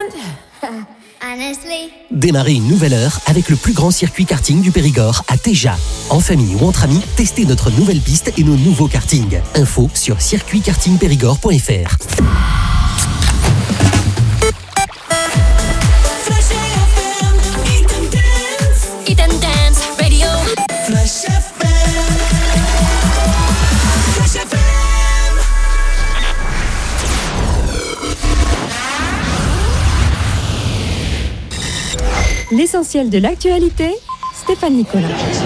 Honestly. Démarrez une nouvelle heure avec le plus grand circuit karting du Périgord à Téja. En famille ou entre amis, testez notre nouvelle piste et nos nouveaux kartings. Info sur circuitkartingpérigord.fr. Eat and Dance Radio. Flash FM. Flash FM. L'essentiel de l'actualité, Stéphane Nicolas.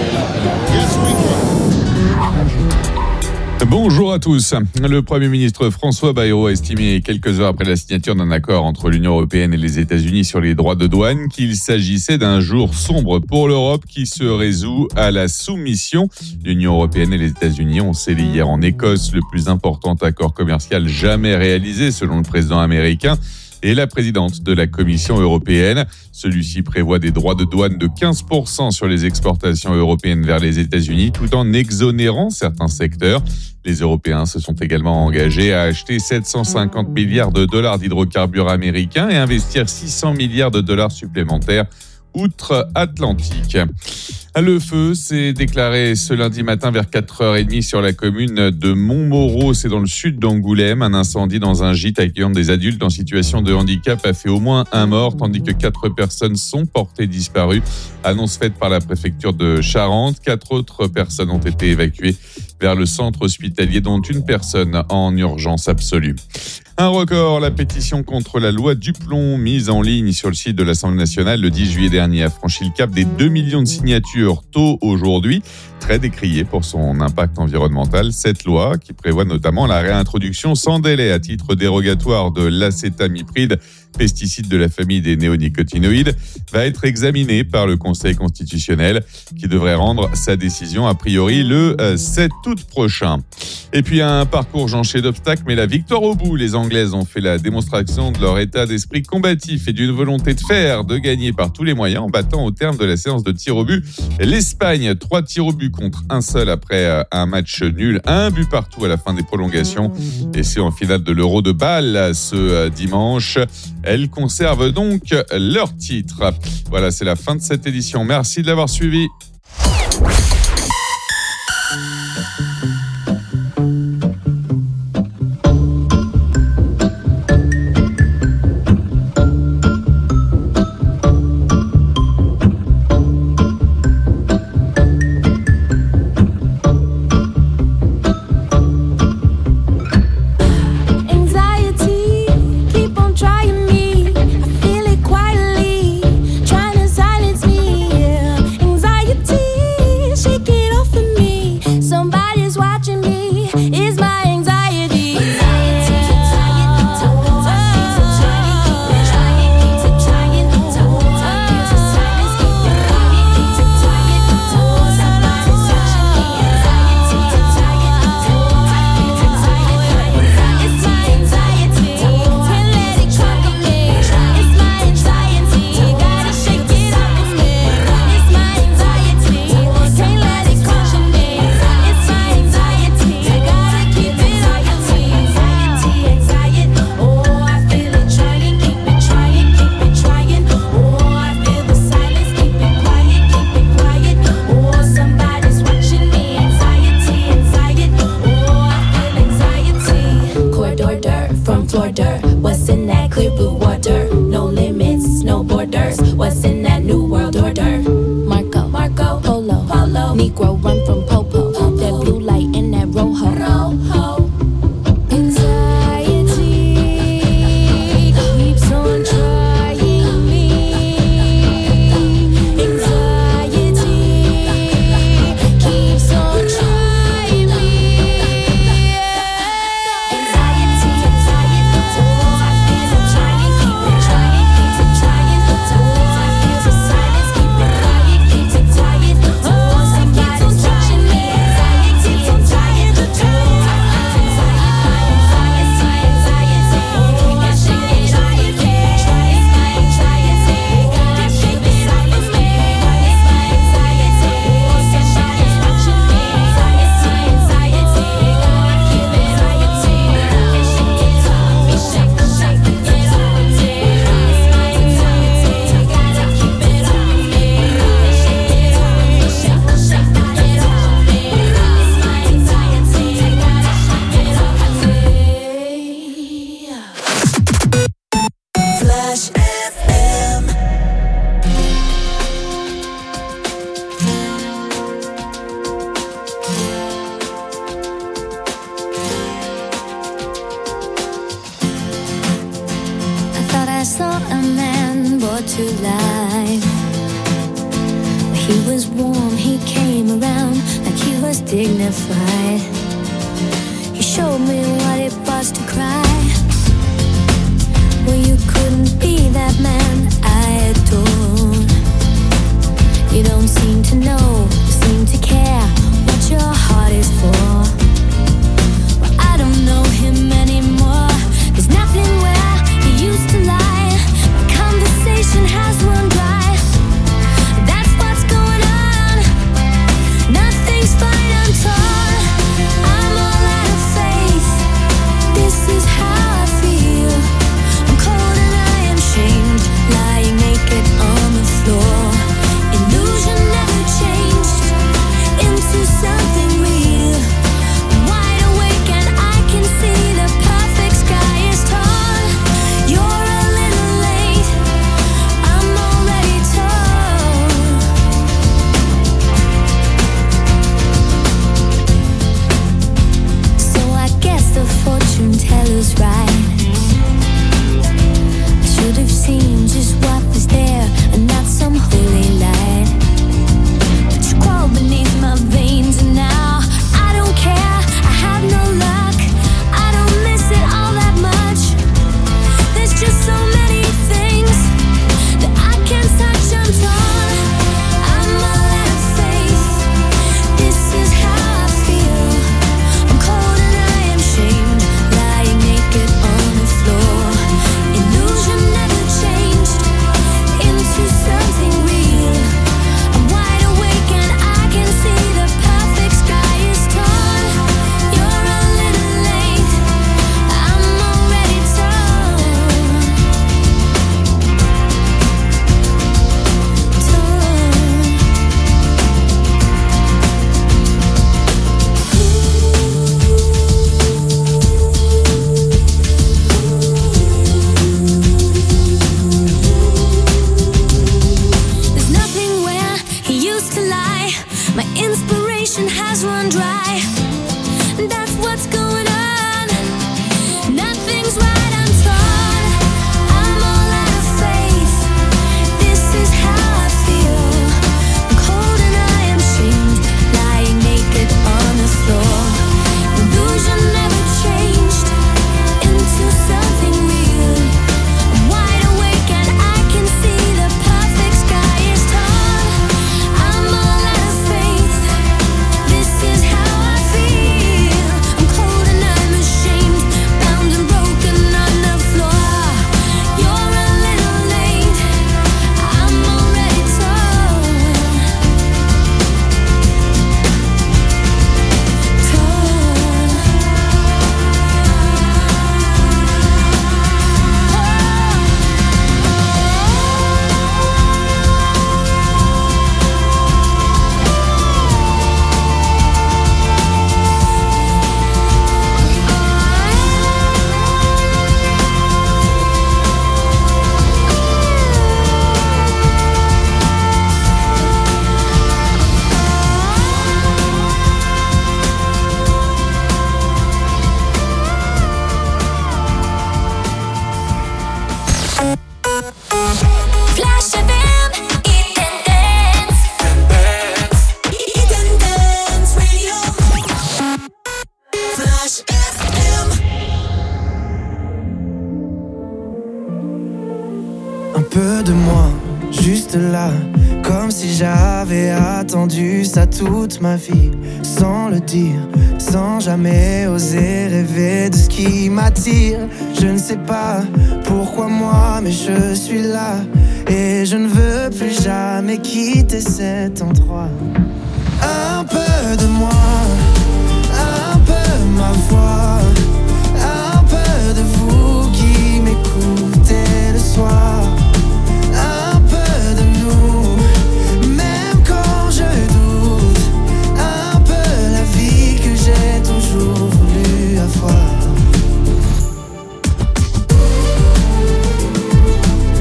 Bonjour à tous. Le Premier ministre François Bayrou a estimé quelques heures après la signature d'un accord entre l'Union européenne et les États-Unis sur les droits de douane qu'il s'agissait d'un jour sombre pour l'Europe qui se résout à la soumission. L'Union européenne et les États-Unis ont scellé hier en Écosse le plus important accord commercial jamais réalisé selon le président américain et la présidente de la Commission européenne. Celui-ci prévoit des droits de douane de 15% sur les exportations européennes vers les États-Unis tout en exonérant certains secteurs. Les Européens se sont également engagés à acheter 750 milliards de dollars d'hydrocarbures américains et investir 600 milliards de dollars supplémentaires outre-Atlantique. Le feu s'est déclaré ce lundi matin vers 4h30 sur la commune de Montmoreau, c'est dans le sud d'Angoulême. Un incendie dans un gîte accueillant des adultes en situation de handicap a fait au moins un mort, tandis que 4 personnes sont portées disparues. Annonce faite par la préfecture de Charente. 4 autres personnes ont été évacuées vers le centre hospitalier, dont une personne en urgence absolue. Un record, la pétition contre la loi Duplon mise en ligne sur le site de l'Assemblée nationale le 10 juillet dernier a franchi le cap des 2 millions de signatures tôt aujourd'hui. Très décriée pour son impact environnemental, cette loi, qui prévoit notamment la réintroduction sans délai à titre dérogatoire de l'acétamipride, pesticide de la famille des néonicotinoïdes, va être examinée par le Conseil constitutionnel qui devrait rendre sa décision a priori le 7 août prochain. Et puis un parcours jonché d'obstacles, mais la victoire au bout. Les Anglaises ont fait la démonstration de leur état d'esprit combatif et d'une volonté de faire, de gagner par tous les moyens en battant au terme de la séance de tir au but l'Espagne. 3 tirs au but contre un seul après un match nul, 1 but partout à la fin des prolongations. Et c'est en finale de l'Euro de Bâle ce dimanche. Elles conservent donc leur titre. Voilà, c'est la fin de cette édition. Merci de l'avoir suivi. Trying to silence me, yeah. Anxiety Flash FM. I saw a man brought to life. He was warm, he came around like he was dignified. He showed me what it was to cry. Well, you couldn't be that man I adored. You don't seem to know, seem to care what your heart is for. Well, I don't know him anymore. There's nothing where he used to lie. Conversation has run dry. That's what's going on. Nothing's fine, I'm torn. I'm all out of faith. This is how I feel. I'm cold and I am shamed, lying naked on the floor. Illusion never changed into something real. I'm wide awake and I can see the perfect sky is torn. You're a little late. I'm already torn. So I guess the fortune teller's right. I should have seen just what was there and not some holy light. But you crawl beneath my veins and now I don't care. I have no luck. I don't miss it all that much. There's just so many things that I can't touch. I'm torn. I'm all out of faith. This is how I feel. I'm cold and I am shamed, lying naked on the floor. Illusion never changed into something real. I'm wide awake and I can see the perfect sky is torn. You're a little late. I'm already torn. There's nothing where he used to lie. My inspiration has run dry. That's what's going on. Nothing's right, I'm torn. I'm all out of faith. This is how I feel. I'm cold and I am shamed, lying naked on the floor. Illusion never changed into something real. I'm wide awake and I can see the perfect sky is torn. I'm all out of faith. This is how I feel. I'm cold and I'm ashamed, bound and broken on the floor. You're a little late. I'm already torn. Flash FM, Eden Dance. Eden Dance Radio. Flash FM. Un peu de moi, juste là, comme si j'avais attendu ça toute ma vie, sans le dire, sans jamais oser rêver de ce qui m'attire. Je ne sais pas pourquoi moi, mais je suis là, et je ne veux plus jamais quitter cet endroit. Un peu de moi, un peu ma voix, un peu de vous qui m'écoutez le soir. Un peu de nous, même quand je doute. Un peu la vie que j'ai toujours voulu avoir.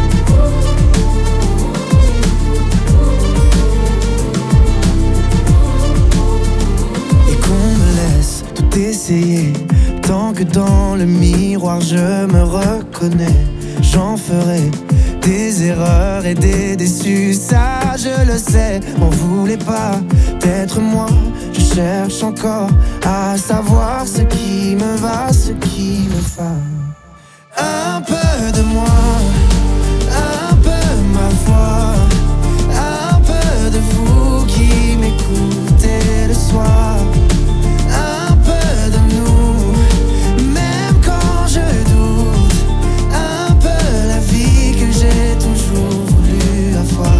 dans le miroir, je me reconnais. J'en ferai des erreurs et des déçus, ça je le sais. M'en voulez pas d'être moi, je cherche encore à savoir ce qui me va, ce qui me va. Un peu de moi, un peu ma foi, un peu de vous qui m'écoutez le soir. Un peu de nous, même quand je doute. Un peu la vie que j'ai toujours voulu avoir.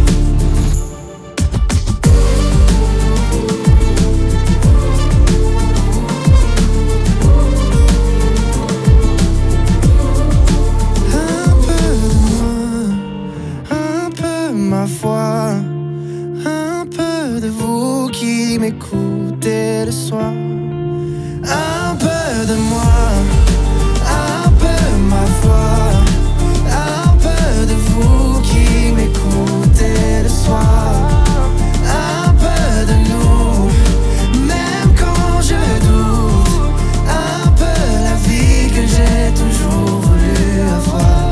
Un peu de moi, un peu ma foi, un peu de vous qui m'écoutez le soir. Un peu de moi, un peu ma foi, un peu de vous qui m'écoutez le soir. Un peu de nous, même quand je doute. Un peu la vie que j'ai toujours voulu avoir.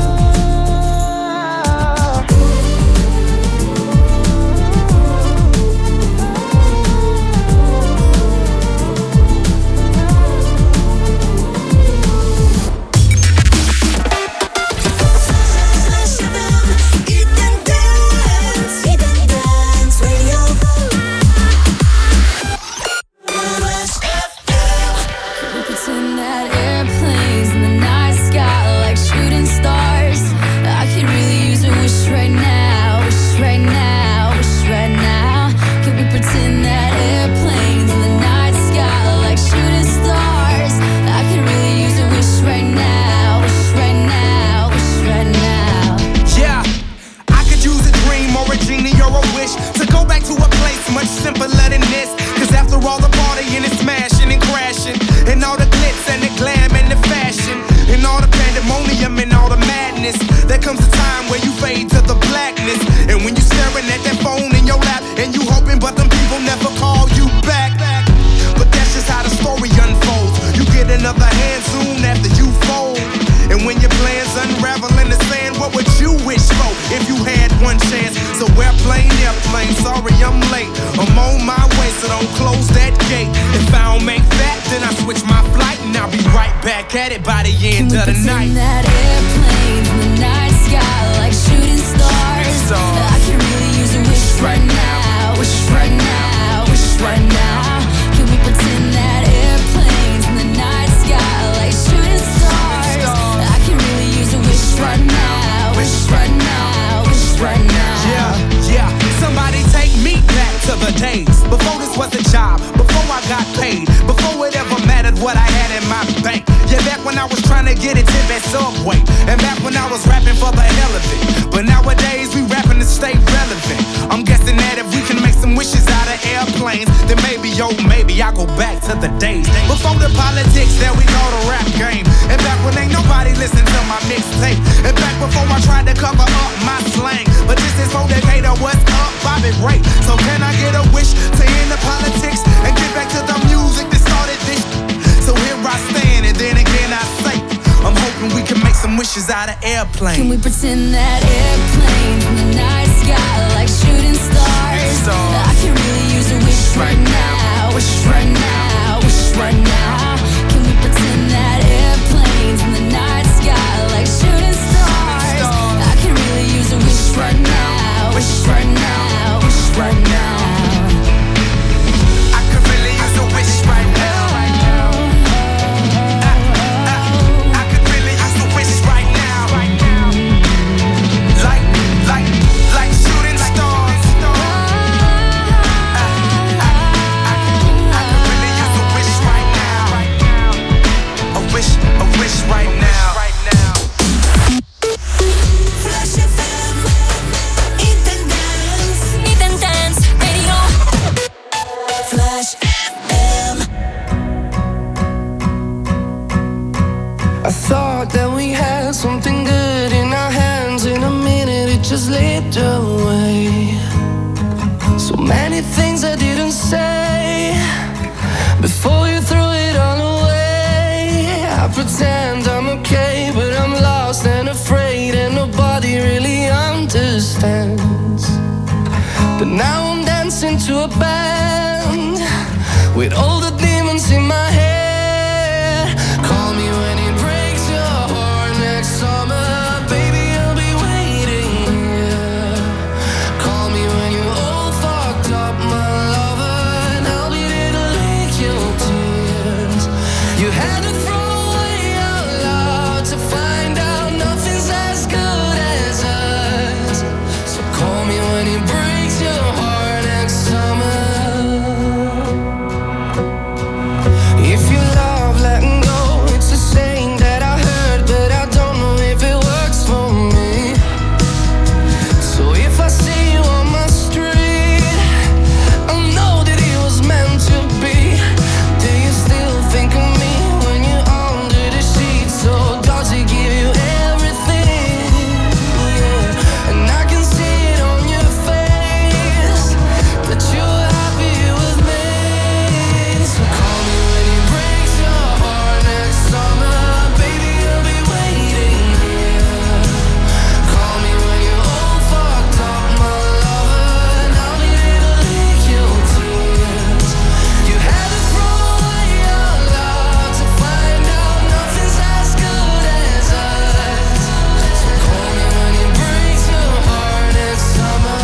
Pretend that airplanes in the night sky like shooting stars. I could really use a wish right now, wish right now, wish right now. Could we pretend that airplanes in the night sky like shooting stars? I could really use a wish right now, wish right now, wish right now. Yeah, I could use a dream or a genie or a wish to go back to a place much simpler than this. Cause after all the partying and smashing and crashing, and all the glitz and the glam and the fashion, and all the pandemonium and all the madness, there comes a time where you fade to the blackness. And when you staring at that phone in your lap, and you hoping but them people never call you back. But that's just how the story unfolds. You get another hand soon after you fold. And when your plans unravel in the sand, what would you wish for if you had one chance? So airplane, sorry I'm late. I'm on my way, so don't close that gate. If I don't make that, then I switch my flight, and I'll be right back at it by the end of the night. That airplane in the night sky like shooting stars. I can really use a wish right now, wish right now, wish right now. Can we pretend that airplanes in the night sky like shooting stars? I can really use a wish right now, wish right now, wish right now. Yeah, somebody take me back to the days before this was a job, before I got paid, before it ever mattered what I had in my bank. Yeah, back when I was trying to get a tip at Subway, and back when I was rapping for the hell of it. But nowadays we rapping to stay relevant. I'm guessing that if we can make some wishes out of airplanes, then maybe, oh maybe I'll go back to the days before the politics that we call the rap game. And back when ain't nobody listened to my mixtape. And back before I tried to cover up my slang. But this is for Decatur, what's up, Bobby Ray. So can I get a wish to end the politics and get back to the music that started this? So here I stand, and then again I say, I'm hoping we can make some wishes out of airplanes. Can we pretend that airplanes in the night sky like shooting stars? I can really use a wish right now, wish right now, wish right now. Can we pretend that airplanes in the night sky like shooting stars? I can really use a wish right now, wish right now, wish right now. I could really use a wish right now. I could really use a wish right now. Like shooting stars. I could But now I'm dancing to a band with all the demons in my head. Call me when it breaks your heart next summer. Baby, I'll be waiting here. Call me when you're all fucked up, my lover, and I'll be there to lick your tears. You had to throw away our love to find out nothing's as good as us. So call me when it breaks your heart next summer. If you love letting go, it's a saying that I heard, but I don't know if it works for me. So if I see you on my street, I know that it was meant to be. Do you still think of me when you're under the sheets? So does it give you everything? Yeah. And I can see it on your face that you're happy with me. So call me when it breaks your heart next summer. Baby, I'll be waiting here. Call me when you're all fucked up, my lover, and I'll be there to lick your tears. You had to throw away your love to find out nothing's as good as us. So call me when it breaks your heart next summer.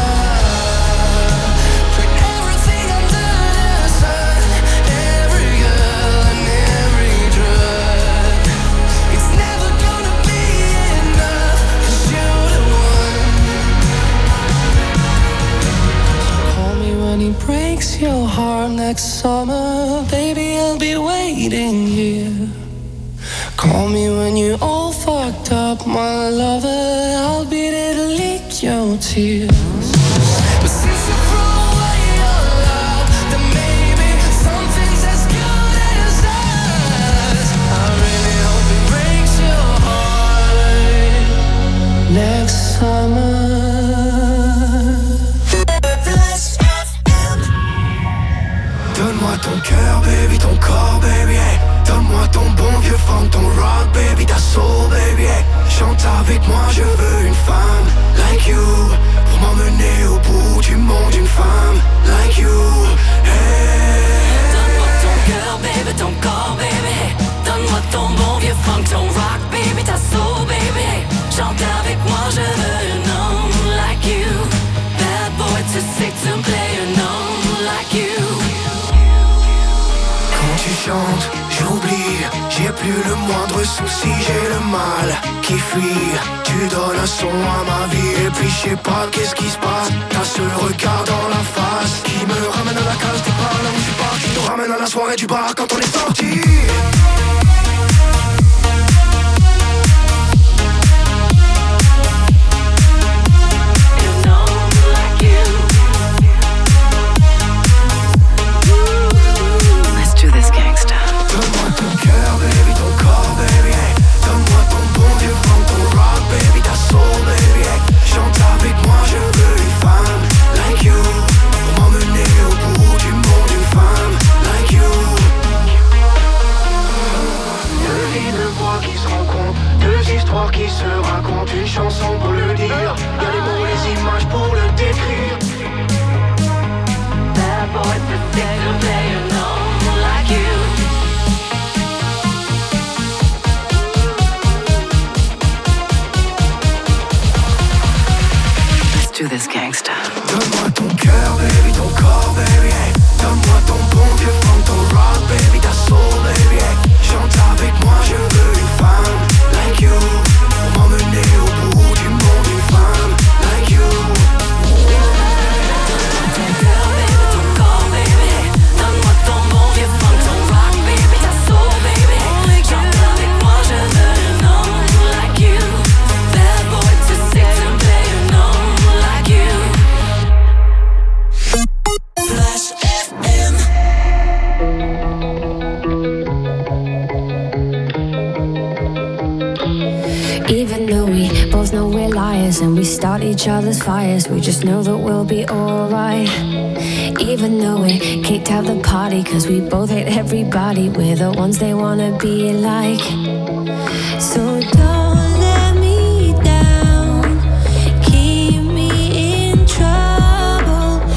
Put everything under the sun, every girl and every drug. It's never gonna be enough, 'cause you're the one. Call me when he breaks your heart next summer. Baby, I'll be waiting here. Call me when you're all fucked up, my lover. I'll be there to lick your tears. But since you threw away your love, then maybe something's as good as us. I really hope it breaks your heart next summer. Donne-moi ton cœur, baby, ton corps, baby, hey. Donne-moi ton bon vieux funk, ton rock, baby, ta soul, baby, hey. Chante avec moi, je veux une femme like you, pour m'emmener au bout du monde, une femme like you, hey. Donne-moi ton cœur, baby, ton corps, baby. Donne-moi ton bon vieux funk, ton rock, baby, ta soul, baby. Chante avec moi, je veux un homme like you. Bad boy too sick to play an homme like you. Quand tu chantes, j'oublie, j'ai plus le moindre souci, j'ai le mal qui fuit. Tu donnes un son à ma vie et puis je sais pas qu'est-ce qui se passe. T'as ce regard dans la face qui me ramène à la case départ, là où je suis parti, nous ramène à la soirée du bar quand on est sorti. An homme like you. Let's do this, gangsta. Donne-moi ton cœur, baby, ton corps, baby, hey. Donne-moi ton bon vieux funk, ton rock, baby, ta soul, baby, hey. Chante avec moi, je veux une femme like you, pour m'emmener au bout du monde, une femme like you. Deux vies de voix qui se rencontrent, deux histoires qui se racontent, une chanson pour le dire, y'a les mots, les images pour le décrire. Bad boy too sick to play an homme like you. Let's do this, gangsta. Donne-moi ton cœur, baby, ton corps, baby, hey. Donne-moi ton bon vieux funk, ton rock, baby, ta soul, baby, hey. Chante avec moi, je veux une femme like you, pour m'emmener au bout du monde, une femme like you. Ton cœur, baby, ton corps, baby. Donne-moi ton bon vieux funk, ton rock, baby, ta soul, baby. Chante avec moi, je veux un homme like you. Bad boy too sick to play an homme like you. Flash FM. Even though we both know we're liars and we start each other's fires, we just know that we'll be alright. Even though we kicked out the party cause we both hate everybody, we're the ones they wanna be like. So don't let me down, keep me in trouble.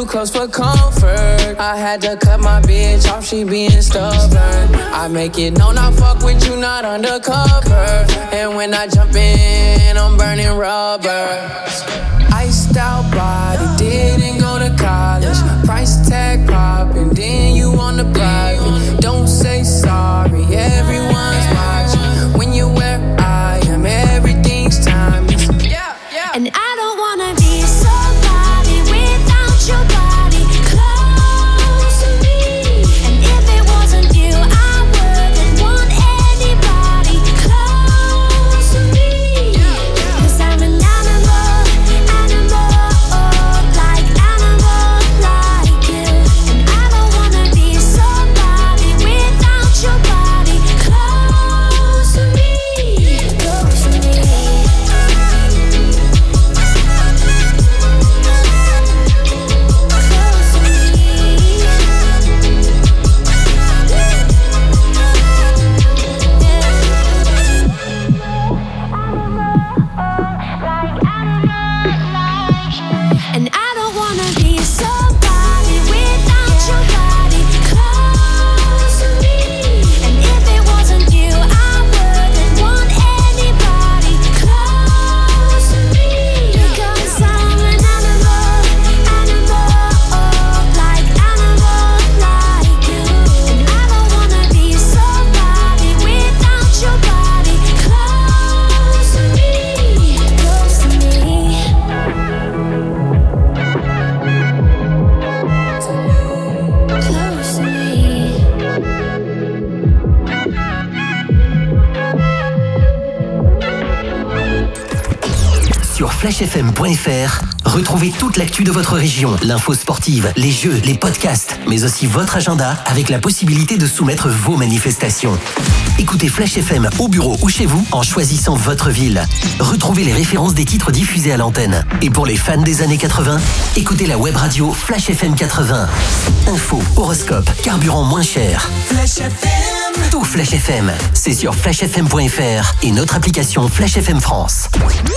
too close for comfort. I had to cut my bitch off, she being stubborn. I make it known I fuck with you, not undercover. And when I jump in, I'm burning rubber. Iced out body, didn't go to college. Price tag popping, then you on the private. Don't say sorry, everyone's watching. When you're where I am, everything's timeless. And I don't wanna be somebody without your body close to me. And if it wasn't you, I wouldn't want anybody close to me. 'Cause I'm an animal, like you. And I don't wanna be somebody without your body close to me. Close to me. And I don't wanna be somebody without your body close to me. And if it wasn't you, I wouldn't want anybody close to me. Because I'm an animal, like you. And I don't wanna be somebody without your body close to me. Close to me. Close to me. Sur flashfm.fr, retrouvez toute l'actu de votre région, l'info sportive, les jeux, les podcasts, mais aussi votre agenda avec la possibilité de soumettre vos manifestations. Écoutez Flash FM au bureau ou chez vous en choisissant votre ville. Retrouvez les références des titres diffusés à l'antenne. Et pour les fans des années 80, écoutez la web radio Flash FM 80. Info, horoscope, carburant moins cher. Flash FM. Tout Flash FM, c'est sur flashfm.fr et notre application Flash FM France.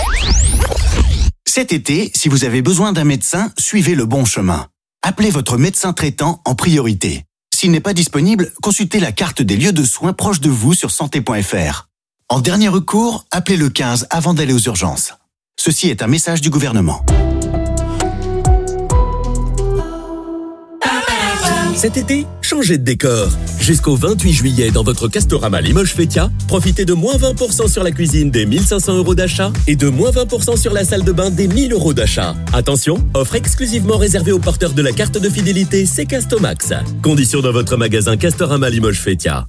Cet été, si vous avez besoin d'un médecin, suivez le bon chemin. Appelez votre médecin traitant en priorité. S'il n'est pas disponible, consultez la carte des lieux de soins proches de vous sur santé.fr. En dernier recours, appelez le 15 avant d'aller aux urgences. Ceci est un message du gouvernement. Cet été, changez de décor. Jusqu'au 28 juillet, dans votre Castorama Limoges Fêtia, profitez de moins 20% sur la cuisine des 1500 € d'achat et de moins 20% sur la salle de bain des 1000 € d'achat. Attention, offre exclusivement réservée aux porteurs de la carte de fidélité C'est Castomax. Conditions dans votre magasin Castorama Limoges Fêtia.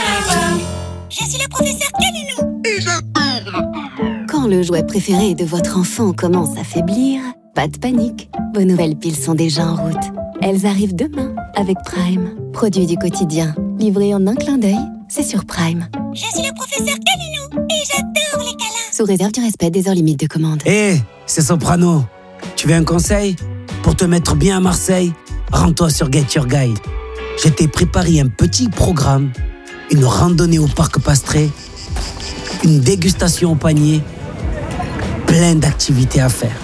Je suis le professeur Calinou. Et j'adore. Quand le jouet préféré de votre enfant commence à faiblir, pas de panique. Vos nouvelles piles sont déjà en route. Elles arrivent demain avec Prime. Produit du quotidien. Livré en un clin d'œil, c'est sur Prime. Je suis le professeur Calinou et j'adore les câlins. Sous réserve du respect des heures limites de commande. Hé, c'est Soprano. Tu veux un conseil? Pour te mettre bien à Marseille, rends-toi sur Get Your Guide. Je t'ai préparé un petit programme, une randonnée au parc Pastré, une dégustation au panier, plein d'activités à faire.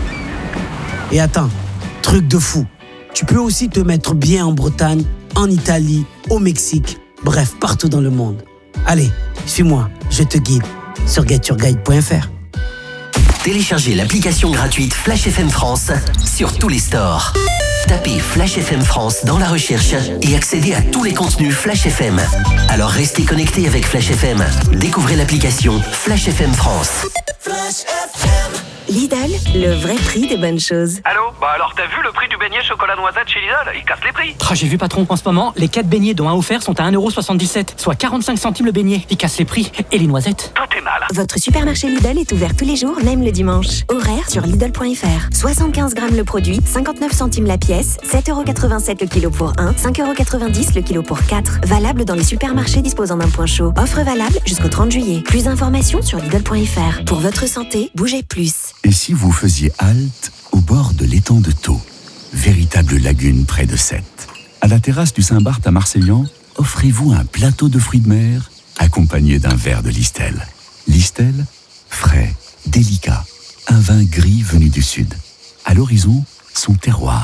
Et attends, truc de fou. Tu peux aussi te mettre bien en Bretagne, en Italie, au Mexique, bref, partout dans le monde. Allez, suis-moi, je te guide sur getyourguide.fr. Téléchargez l'application gratuite Flash FM France sur tous les stores. Tapez Flash FM France dans la recherche et accédez à tous les contenus Flash FM. Alors restez connectés avec Flash FM. Découvrez l'application Flash FM France. Flash FM. Lidl, le vrai prix des bonnes choses. Allô? Bah alors t'as vu le prix du beignet chocolat noisette chez Lidl? Il casse les prix. J'ai vu patron, en ce moment, les 4 beignets dont un offert sont à 1,77€, soit 45 centimes le beignet. Il casse les prix. Et les noisettes? Tout est mal. Votre supermarché Lidl est ouvert tous les jours, même le dimanche. Horaire sur Lidl.fr. 75 grammes le produit, 59 centimes la pièce, 7,87€ le kilo pour 1, 5,90€ le kilo pour 4. Valable dans les supermarchés disposant d'un point chaud. Offre valable jusqu'au 30 juillet. Plus d'informations sur Lidl.fr. Pour votre santé, bougez plus. Et si vous faisiez halte au bord de l'étang de Thau, véritable lagune près de Sète? À la terrasse du Saint-Barth à Marseillan, offrez-vous un plateau de fruits de mer accompagné d'un verre de Listel. Listel, frais, délicat, un vin gris venu du sud. À l'horizon, son terroir,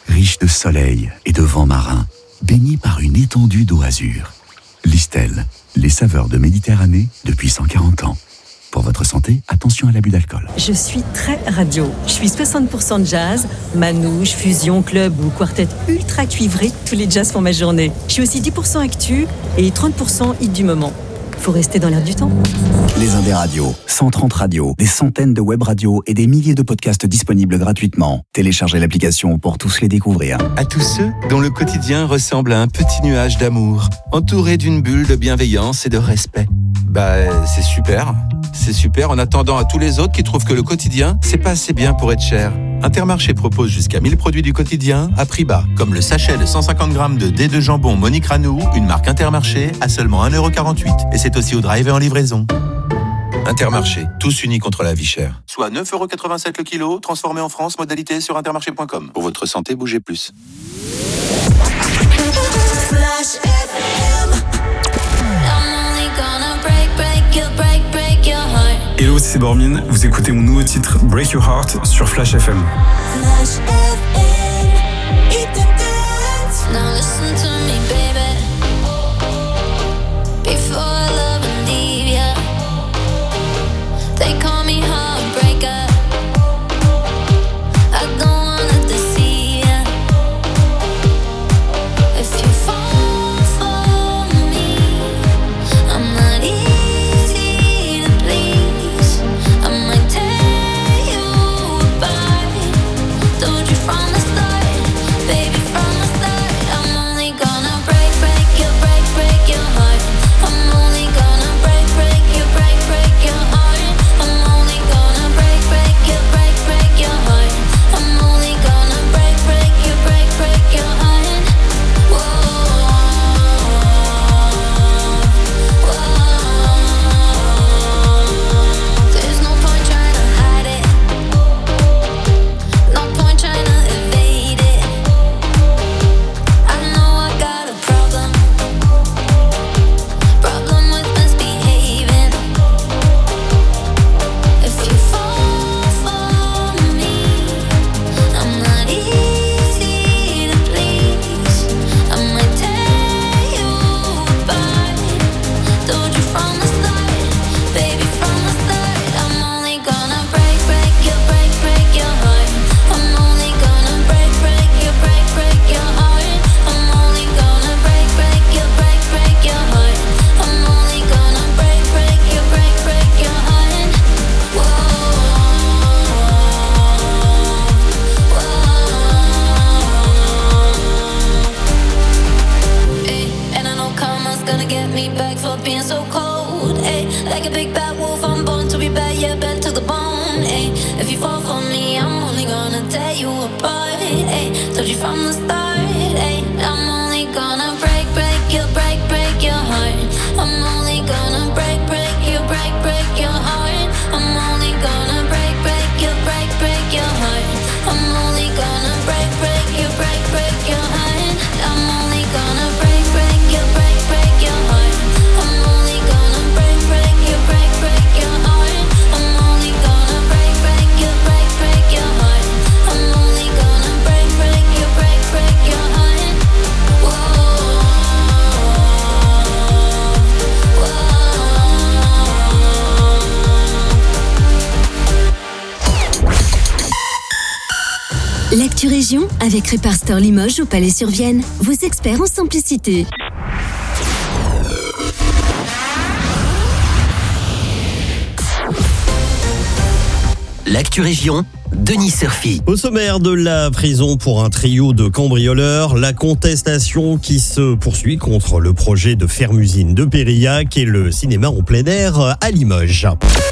riche de soleil et de vent marin, baigné par une étendue d'eau azur. Listel, les saveurs de Méditerranée depuis 140 ans. Pour votre santé, attention à l'abus d'alcool. Je suis très radio. Je suis 60% jazz, manouche, fusion, club ou quartet ultra cuivré. Tous les jazz font ma journée. Je suis aussi 10% actu et 30% hit du moment. Faut rester dans l'air du temps. Les Indes radios, 130 radios, des centaines de web radios et des milliers de podcasts disponibles gratuitement. Téléchargez l'application pour tous les découvrir. À tous ceux dont le quotidien ressemble à un petit nuage d'amour, entouré d'une bulle de bienveillance et de respect. C'est super. C'est super en attendant à tous les autres qui trouvent que le quotidien, c'est pas assez bien pour être cher. Intermarché propose jusqu'à 1000 produits du quotidien à prix bas, comme le sachet de 150 grammes de dés de jambon Monique Ranou, une marque Intermarché, à seulement 1,48€. Et c'est aussi au drive et en livraison. Intermarché, tous unis contre la vie chère. Soit 9,87€ le kilo, transformé en France, modalité sur intermarché.com. Pour votre santé, bougez plus. Flash FM. I'm only gonna break your heart. Hello, c'est Bormin. Vous écoutez mon nouveau titre Break Your Heart sur Flash FM. Flash FM. Eat the dance. Now listen to me, baby. Before I love and leave ya, they call me heartbreaker. I don't wanna deceive ya. If you fall for me, I'm not easy to please. I might tear you apart. Told you from the start, baby, from the start. I'm only gonna break your heart. I'm only gonna break your heart. I'm only gonna break your heart. I'm only gonna break your heart. Whoa, there's no point trying to hide it. No point trying to evade it. I know I got a problem with misbehaving. If you fall for me, I'm not easy to please. I might tear you apart. Told you from the start, baby, from the start. I'm only gonna break your heart. I'm only gonna break your heart. I'm only gonna break your heart. I'm only gonna break your heart. And I know karma's gonna get me back for being so cold. Like a big bad wolf, I'm born to be bad, yeah, bad to the bone. If you fall for me, I'm only gonna tear you apart. Told you from the start, I'm only gonna break your heart. I'm only gonna break your heart. I'm only gonna break your heart. I'm only gonna break your heart. I'm only gonna break your heart. I'm only gonna break your heart. I'm only gonna break your heart. I'm only gonna break your heart. L'actu région avec Répar Store Limoges au Palais-sur-Vienne. Vos experts en simplicité. L'actu région, Denis Serfi. Au sommaire de la prison pour un trio de cambrioleurs, la contestation qui se poursuit contre le projet de ferme-usine de Périllac et le cinéma en plein air à Limoges.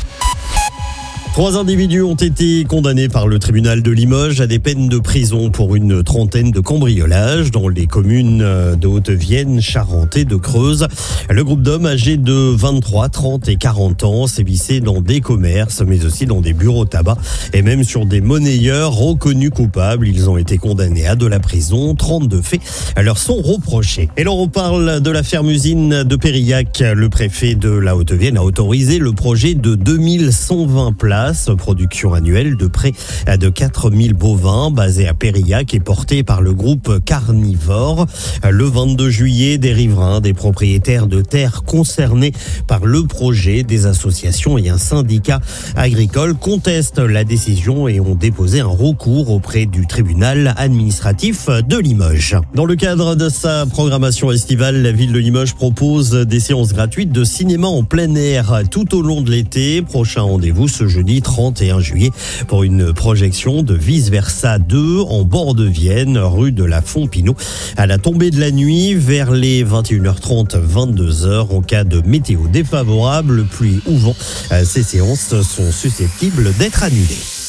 3 individus ont été condamnés par le tribunal de Limoges à des peines de prison pour une trentaine de cambriolages dans les communes de Haute-Vienne, Charente et de Creuse. Le groupe d'hommes âgés de 23, 30 et 40 ans sévissait dans des commerces, mais aussi dans des bureaux tabac et même sur des monnayeurs reconnus coupables. Ils ont été condamnés à de la prison. 32 faits leur sont reprochés. Et l'on reparle de la ferme-usine de Périllac. Le préfet de la Haute-Vienne a autorisé le projet de 2120 places place. Production annuelle de près de 4000 bovins basée à Périllac et portée par le groupe Carnivore. Le 22 juillet, des riverains, des propriétaires de terres concernés par le projet, des associations et un syndicat agricole contestent la décision et ont déposé un recours auprès du tribunal administratif de Limoges. Dans le cadre de sa programmation estivale, la ville de Limoges propose des séances gratuites de cinéma en plein air tout au long de l'été. Prochain rendez-vous ce jeudi 31 juillet pour une projection de Vice Versa 2 en bord de Vienne, rue de la Fontpinaud, à la tombée de la nuit vers les 21h30, 22h. En cas de météo défavorable, pluie ou vent, ces séances sont susceptibles d'être annulées.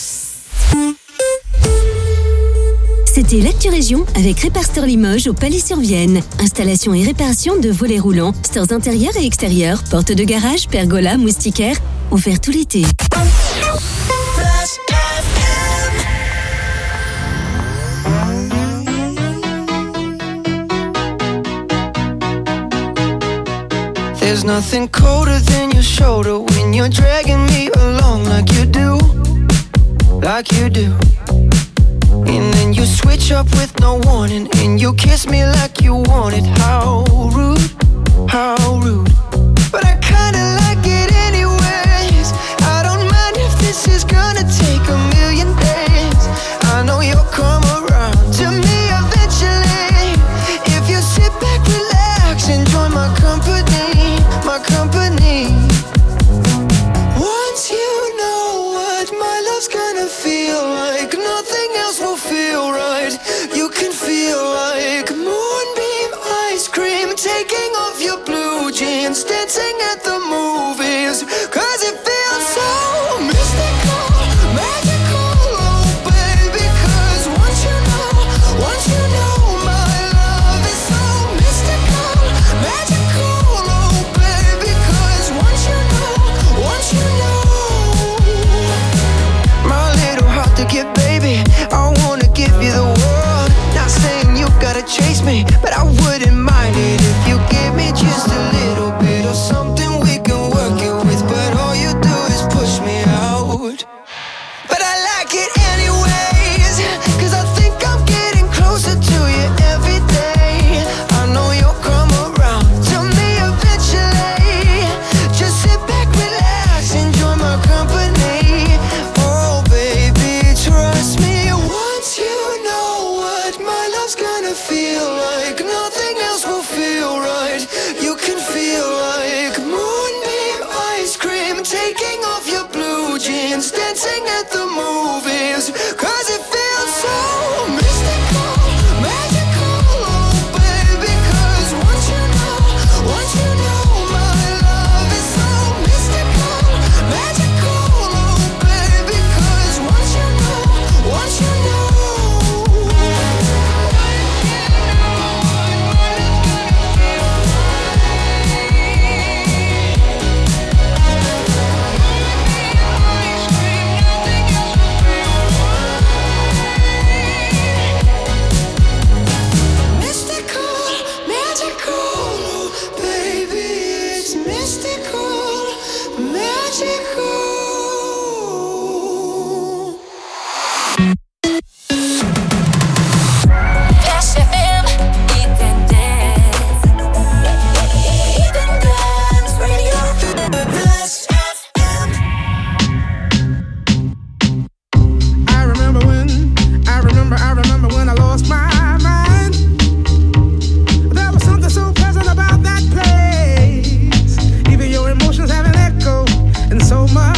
C'était l'Actu Région avec Répar'Store Limoges au Palais-sur-Vienne. Installation et réparation de volets roulants, stores intérieurs et extérieurs, portes de garage, pergola, moustiquaires, ouvert tout l'été. There's nothing colder than your shoulder when you're dragging me along like you do, like you do. And then you switch up with no warning, and you kiss me like you want it. How rude, how rude. But I kinda like it anyways. I don't mind if this is gonna take a million days. I know you'll come around to me eventually. If you sit back, relax, enjoy my company, my company. Once you know what my love's gonna feel like, nothing else will feel right. You can feel like moonbeam ice cream, taking off your blue jeans, dancing at the movies, 'cause it feels so mystical, magical, oh baby. 'Cause once you know my love is so mystical, magical, oh baby. 'Cause once you know my little heart to get, baby, I wanna give you the world. Not saying you gotta chase me, but I wouldn't mind it if you give me just a little bit of something we can work it with. But all you do is push me out. But I like it anyways, 'cause I think I'm getting closer to you every day. I know you'll come around to me eventually. Just sit back, relax, enjoy my company. Oh baby, trust me. Once you know what my love's gonna feel like, nothing else will feel right. You can feel like moonbeam ice cream, taking off your blue jeans, dancing at the movies, 'cause it feels so mystical, magical, oh baby. 'Cause once you know my love is so mystical, magical, oh baby. 'Cause once you know. So much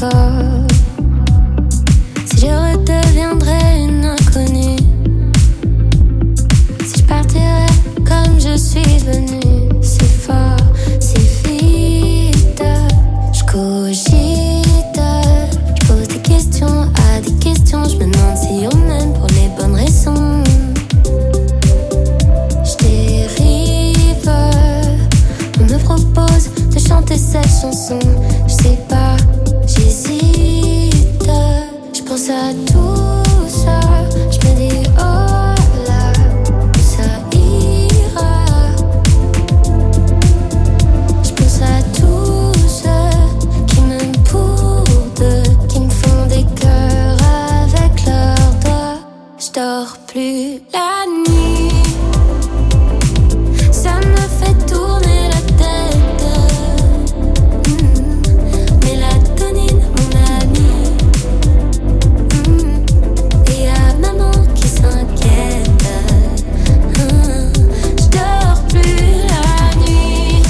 encore. Si je redeviendrais une inconnue, si je partirais comme je suis venue, c'est fort, c'est vite. Je cogite, je pose des questions à des questions. Je me demande si on m'aime pour les bonnes raisons. Je dérive, on me propose de chanter cette chanson. Je sais pas, j'hésite. Je pense à tout ça, je me dis oh là, où ça ira. Je pense à tous ceux qui m'aiment pour deux, qui me font des cœurs avec leurs doigts. Je dors plus la nuit, ça me fait tourner la tête. Mélatonine, mon ami. Et y'a maman qui s'inquiète. Je dors plus la nuit,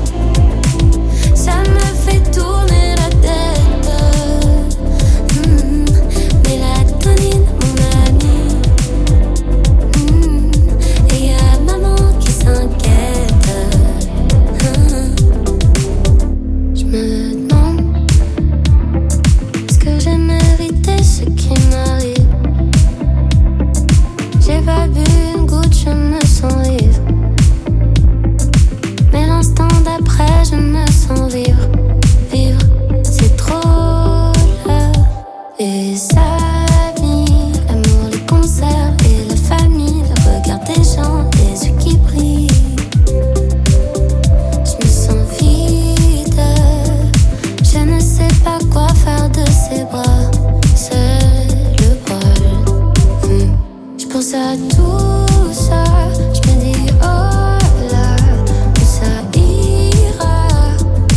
ça me fait tourner la tête. Mélatonine, mon ami. Et y'a maman qui s'inquiète. Je me demande, est-ce que j'ai mérité ce qui m'arrive? J'ai pas bu une goutte, je me sens ivre. Mais l'instant d'après, je me sens vivre. Vivre, c'est trop là. Les amis, l'amour, les concerts et la famille, le regard des gens, les yeux qui brillent. Je me sens vide, je ne sais pas quoi faire de ces bras. C'est le bol. Je pense à tout ça, je me dis oh là, où ça ira.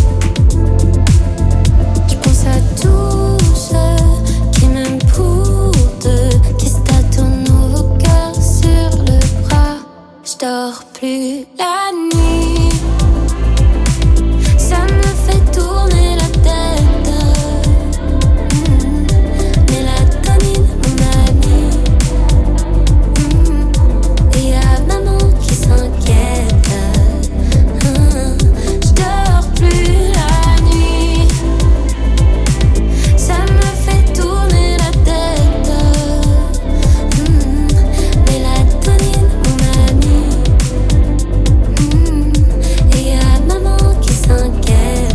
Je pense à tous ceux qui m'aiment pour deux, qui se tatouent nos cœurs sur le bras. Je dors plus la nuit, ça me fait tourner la tête. Mélatonine, mon ami. Et y'a maman qui s'inquiète. Je dors plus la nuit, ça me fait tourner la tête. Mélatonine, mon ami. Et y'a maman qui s'inquiète.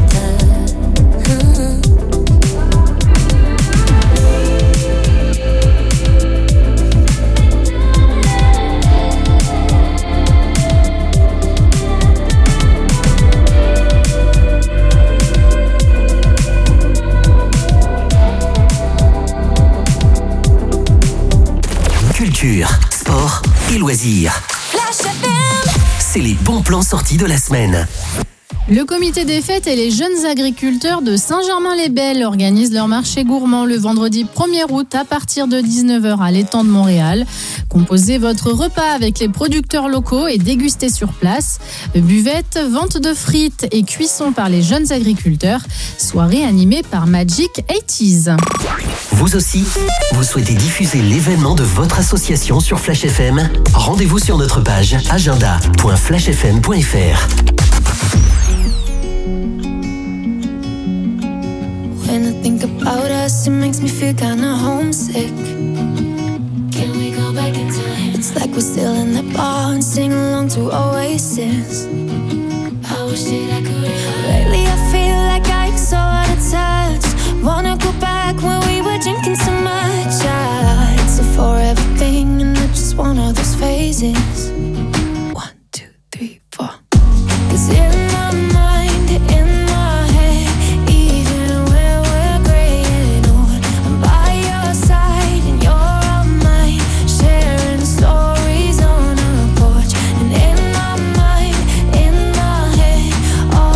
Culture, sport et loisirs. Flash FM. C'est les bons plans sortis de la semaine. Le comité des fêtes et les jeunes agriculteurs de Saint-Germain-les-Belles organisent leur marché gourmand le vendredi 1er août à partir de 19h à l'étang de Montréal. Composez votre repas avec les producteurs locaux et dégustez sur place. Buvette, vente de frites et cuisson par les jeunes agriculteurs. Soirée animée par Magic 80s. Vous aussi, vous souhaitez diffuser l'événement de votre association sur Flash FM? Rendez-vous sur notre page agenda.flashfm.fr. When I think about us, it makes me feel kinda homesick. Can we go back in time? It's like we're still in that bar and sing along to Oasis. I wish that I could. Lately I feel like I'm so out of touch. Wanna go back when we were drinking so much. It's a forever thing and I just want all those phases. 1, 2, 3, 4. 'Cause in my mind, in my head, even when we're gray and old, I'm by your side and you're on mine, sharing stories on our porch. And in my mind, in my head, all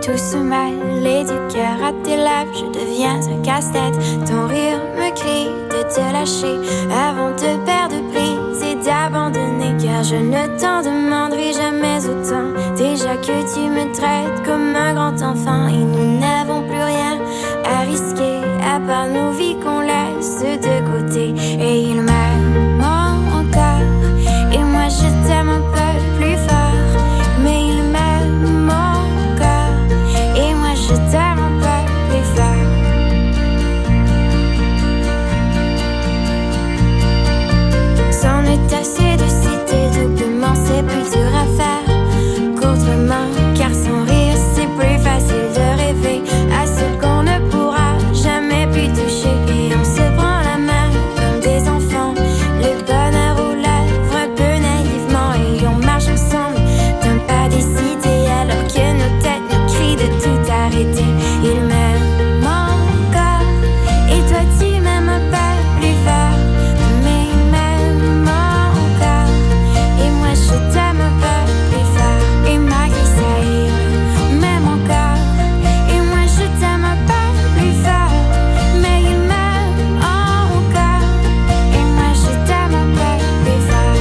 tout se mêle et du cœur à tes lèvres, je deviens un casse-tête. Ton rire me crie de te lâcher avant de perdre prise et d'abandonner, car je ne t'en demanderai jamais autant. Déjà que tu me traites comme un grand enfant et nous n'avons plus rien à risquer à part nos vies qu'on laisse de côté. Et il m'aime encore et moi je t'aime un peu plus fort, mais il m'aime encore et moi je t'aime un peu plus fort. C'en est assez de citer doublement, c'est plus dur à faire qu'autrement, car sans rire c'est plus facile de rêver à ce qu'on ne pourra jamais plus toucher. Et on se prend la main comme des enfants, le bonheur aux lèvres un peu naïvement, et on marche ensemble d'un pas décidé alors que nos têtes nous crient de tout arrêter. Il m'aime encore et toi tu m'aimes un peu plus fort, mais il m'aime encore et moi je t'aime un peu plus fort. Et malgré ça il m'aime encore et moi je t'aime un peu plus fort, mais il m'aime encore et moi je t'aime un peu plus fort.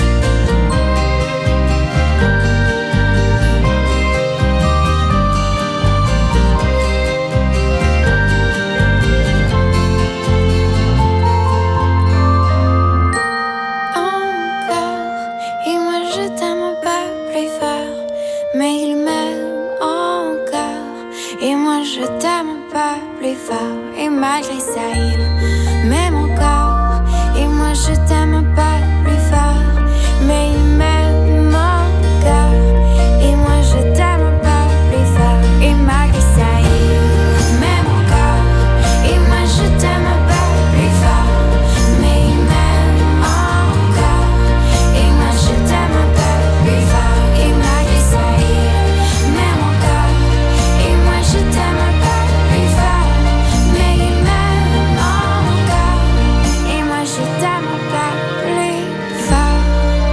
Et moi je t'aime un peu plus fort, mais il m'aime encore et moi je t'aime un peu plus fort. Et malgré ça il m'aime encore et moi je t'aime un peu plus fort, mais il m'aime encore et moi je t'aime un peu plus fort. Et malgré ça il m'aime encore et moi je t'aime un peu plus fort, mais il m'aime encore et moi je t'aime un peu plus fort. Et malgré ça il m'aime encore et moi je t'aime un peu plus fort, mais il m'aime encore et moi je t'aime un peu plus fort.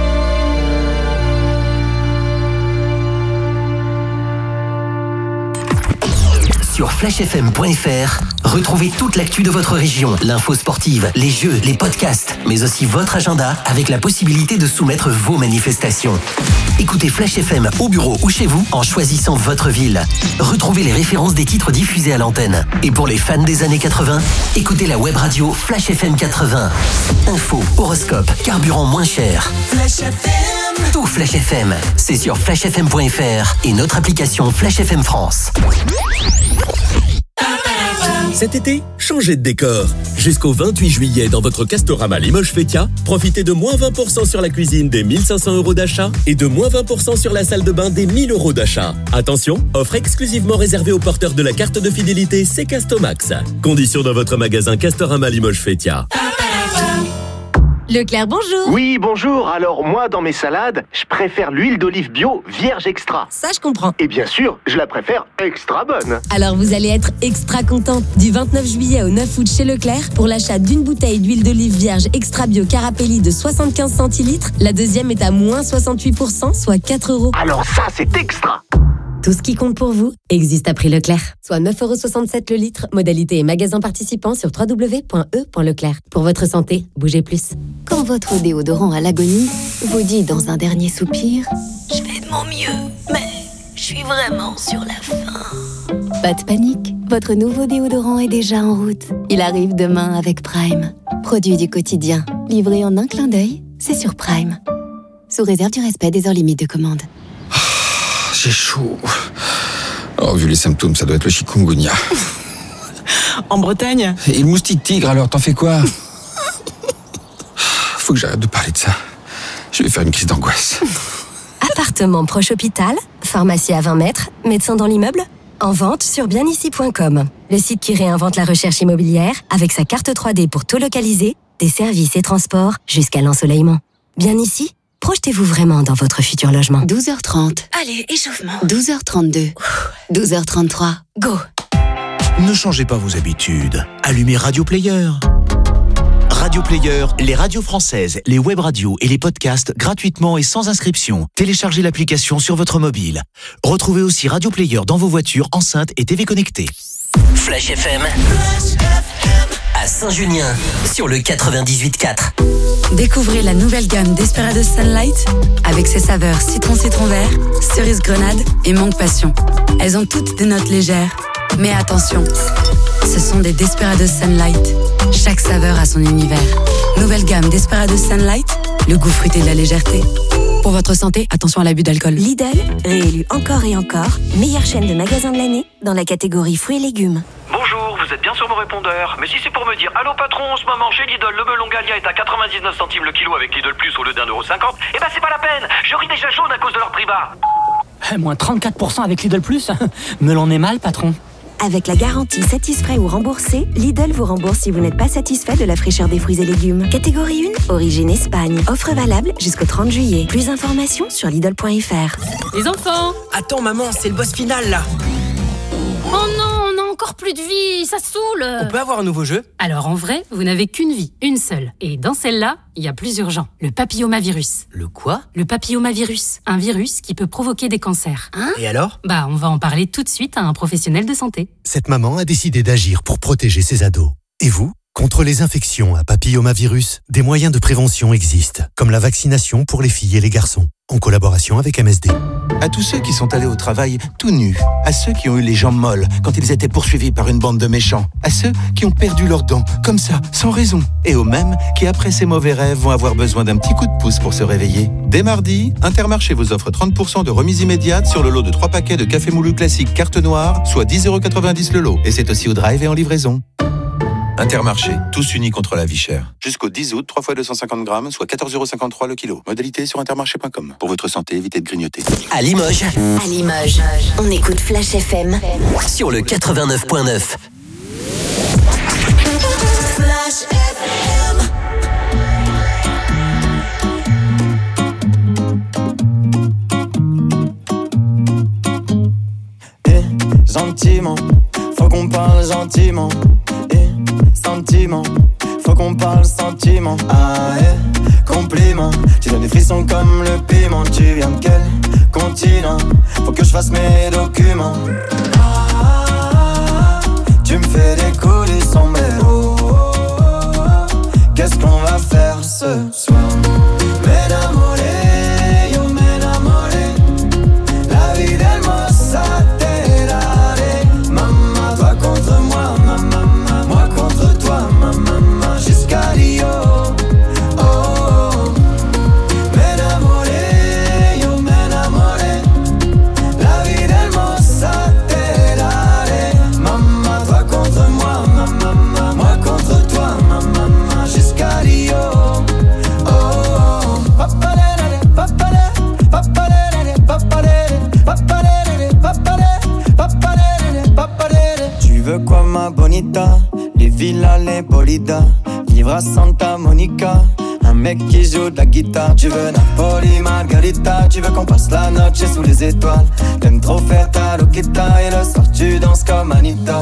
Sur flashfm.fr, retrouvez toute l'actu de votre région, l'info sportive, les jeux, les podcasts, mais aussi votre agenda avec la possibilité de soumettre vos manifestations. Écoutez Flash FM au bureau ou chez vous en choisissant votre ville. Retrouvez les références des titres diffusés à l'antenne. Et pour les fans des années 80, écoutez la web radio Flash FM 80. Info, horoscope, carburant moins cher. Flash FM. Tout Flash FM, c'est sur flashfm.fr et notre application Flash FM France. Cet été, changez de décor. Jusqu'au 28 juillet dans votre Castorama Limoges Fetia, profitez de moins 20% sur la cuisine des 1500 € d'achat et de moins 20% sur la salle de bain des 1000 € d'achat. Attention, offre exclusivement réservée aux porteurs de la carte de fidélité C'est Castomax. Conditions dans votre magasin Castorama Limoges Fetia. Leclerc, bonjour. Oui, bonjour. Alors moi, dans mes salades, je préfère l'huile d'olive bio vierge extra. Ça, je comprends. Et bien sûr, je la préfère extra bonne. Alors vous allez être extra content. Du 29 juillet au 9 août chez Leclerc, pour l'achat d'une bouteille d'huile d'olive vierge extra bio Carapelli de 75 centilitres, la deuxième est à moins 68%, soit 4 €. Alors ça, c'est extra. Tout ce qui compte pour vous existe à prix Leclerc. Soit 9,67 € le litre. Modalité et magasin participants sur www.e.leclerc. Pour votre santé, bougez plus. Quand votre déodorant à l'agonie vous dit dans un dernier soupir « Je fais de mon mieux, mais je suis vraiment sur la fin ». Pas de panique, votre nouveau déodorant est déjà en route. Il arrive demain avec Prime. Produit du quotidien, livré en un clin d'œil, c'est sur Prime. Sous réserve du respect des heures limites de commande. J'ai chaud. Oh, vu les symptômes, ça doit être le chikungunya. En Bretagne? Et le moustique tigre, alors, t'en fais quoi? Faut que j'arrête de parler de ça. Je vais faire une crise d'angoisse. Appartement proche hôpital, pharmacie à 20 mètres, médecin dans l'immeuble. En vente sur bienici.com. Le site qui réinvente la recherche immobilière avec sa carte 3D pour tout localiser, des services et transports jusqu'à l'ensoleillement. Bien ici, projetez-vous vraiment dans votre futur logement. 12h30. Allez, échauffement. 12h32. 12h33. Go. Ne changez pas vos habitudes. Allumez Radio Player. Radio Player, les radios françaises, les web radios et les podcasts gratuitement et sans inscription. Téléchargez l'application sur votre mobile. Retrouvez aussi Radio Player dans vos voitures, enceintes et TV connectées. Flash FM à Saint-Junien sur le 98.4. Découvrez la nouvelle gamme Desperados Sunlight avec ses saveurs citron vert, cerise grenade et mangue passion. Elles ont toutes des notes légères, mais attention, ce sont des Desperados Sunlight. Chaque saveur a son univers. Nouvelle gamme Desperados Sunlight, le goût fruité de la légèreté. Pour votre santé, attention à l'abus d'alcool. Lidl, réélu encore et encore, meilleure chaîne de magasins de l'année dans la catégorie fruits et légumes. Bonjour, vous êtes bien sur mon répondeur. Mais si c'est pour me dire allô patron, en ce moment chez Lidl, le melon Gallia est à 99 centimes le kilo avec Lidl Plus au lieu d'1,50€, eh ben c'est pas la peine, je ris déjà jaune à cause de leur prix bas. Moins 34% avec Lidl Plus. Melon est mal, patron. Avec la garantie satisfait ou remboursé, Lidl vous rembourse si vous n'êtes pas satisfait de la fraîcheur des fruits et légumes. Catégorie 1, origine Espagne. Offre valable jusqu'au 30 juillet. Plus d'informations sur Lidl.fr. Les enfants! Attends maman, c'est le boss final là. Oh non, on a encore plus de vie, ça saoule. On peut avoir un nouveau jeu? Alors en vrai, vous n'avez qu'une vie, une seule. Et dans celle-là, il y a plus urgent. Le papillomavirus. Le quoi? Le papillomavirus. Un virus qui peut provoquer des cancers. Hein? Et alors? On va en parler tout de suite à un professionnel de santé. Cette maman a décidé d'agir pour protéger ses ados. Et vous? Contre les infections à papillomavirus, des moyens de prévention existent, comme la vaccination pour les filles et les garçons, en collaboration avec MSD. À tous ceux qui sont allés au travail tout nus, à ceux qui ont eu les jambes molles quand ils étaient poursuivis par une bande de méchants, à ceux qui ont perdu leurs dents, comme ça, sans raison, et aux mêmes qui, après ces mauvais rêves, vont avoir besoin d'un petit coup de pouce pour se réveiller. Dès mardi, Intermarché vous offre 30% de remise immédiate sur le lot de 3 paquets de café moulu classique carte noire, soit 10,90€ le lot. Et c'est aussi au drive et en livraison. Intermarché, tous unis contre la vie chère. Jusqu'au 10 août, 3 fois 250 grammes, soit 14,53€ le kilo. Modalité sur intermarché.com. Pour votre santé, évitez de grignoter. À Limoges, On écoute Flash FM sur le 89.9. Flash FM. Gentiment, faut qu'on parle gentiment. Sentiment, faut qu'on parle sentiment. Compliment, tu donnes des frissons comme le piment. Tu viens de quel continent? Faut que je fasse mes documents. Tu me fais décoller son mélo. Qu'est-ce qu'on va faire ce soir? M'enamoré, yo m'enamoré. La vie d'Hermosa terare. Maman, toi contre moi, maman. Moi contre toi, maman, jusqu'à Rio. Oh, oh. M'enamoré, yo m'enamoré. La vie d'Hermosa terare. Maman, toi contre moi, maman. Moi contre toi, maman, jusqu'à Rio. Oh, oh. Papalere, papalere, papalere, papalere, papalere, papalere, papalere, papalere. Tu veux quoi ma bonita? Les villas, les bolidas, vivre à Santa Monica. Un mec qui joue de la guitare. Tu veux Napoli, Margarita. Tu veux qu'on passe la noche sous les étoiles. T'aimes trop faire ta loquita. Et le soir tu danses comme Anita.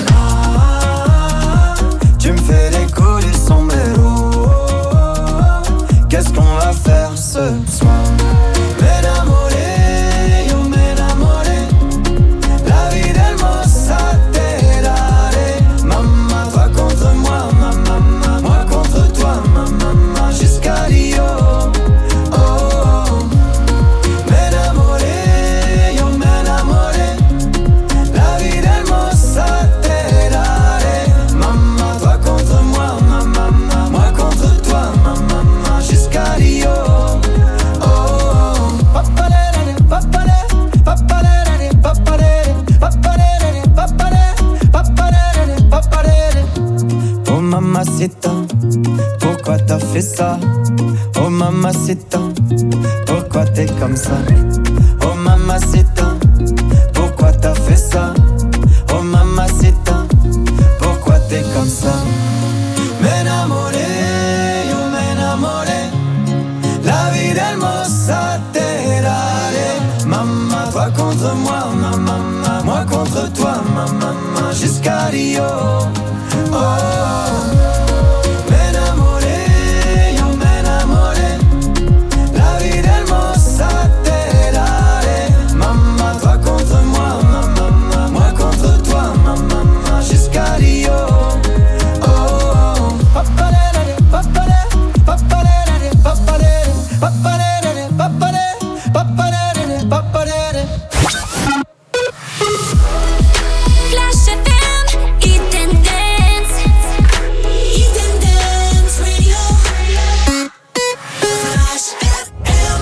Tu me fais décoller son mélo. Qu'est-ce qu'on va faire ce soir? M'enamoré, yo m'enamoré. La vie d'Hermosa terare. Maman, toi contre moi, maman. Moi contre toi, maman. Jusqu'à Rio. Oh, oh. M'enamoré, yo m'enamoré. La vie d'Hermosa terare. Maman, toi contre moi, maman. Moi contre toi, maman. Jusqu'à Rio. Oh, oh. Papalere, papalere, papalere, papalere, papalere, papalere, papalere, papalere. Oh mamacita, pourquoi t'as fait ça? Oh mamacita, pourquoi t'es comme ça? Oh mamacita, pourquoi t'as fait ça? Oh mamacita, pourquoi t'es comme ça? M'enamoré, yo m'enamoré. La vie d'Hermosa terare. Maman, toi contre moi, maman. Moi contre toi, maman. Jusqu'à Rio. Oh, m'enamoré. Flash FM, Eat and Dance. Eat and Dance Radio. Flash FM.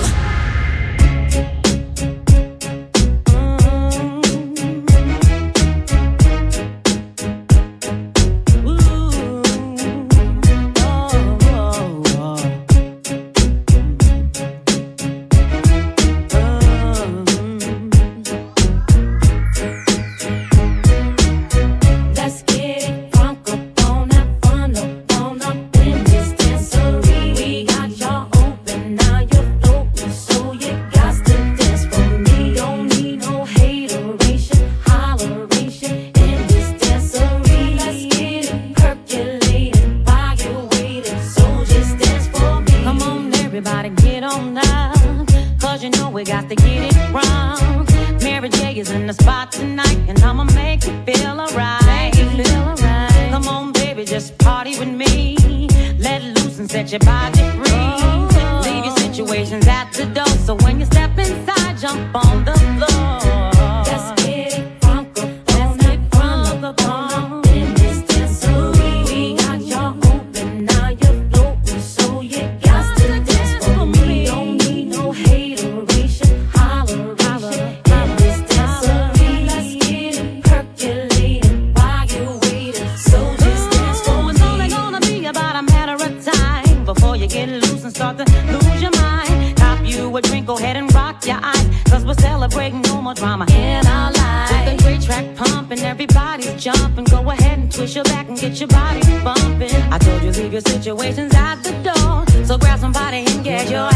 Let's get it crunk up on that fun up in this dancery. We got y'all open, now you're floating, so you got to dance for me. Don't need no hateration, holleration in this dancery. Let's get it percolating while you're waiting, so just dance for me. Come on, everybody, get on up, 'cause you know we got to get it wrong. Mary J is in the spot tonight, and I'ma make you feel alright. Come on, baby, just party with me. Let loose and set your body free. Leave your situations at the door, so when you step inside, jump on the floor. Let's get it crunk up on that fun up in this dancery. We got y'all open, now you're floating, so you got to dance for me. Don't need no hateration, holleration in this dancery. Let's get it percolating while you're waiting, so just dance for Oh, it's only gonna be about a matter of time before you get loose and start to lose your mind. Cop you a drink, go ahead and rock your eyes, 'cause we're celebrating no more drama in our lives. With a great track pumping, everybody's jumping. Go ahead and twist your back and get your body bumping. I told you leave your situations at the door, so grab somebody and get your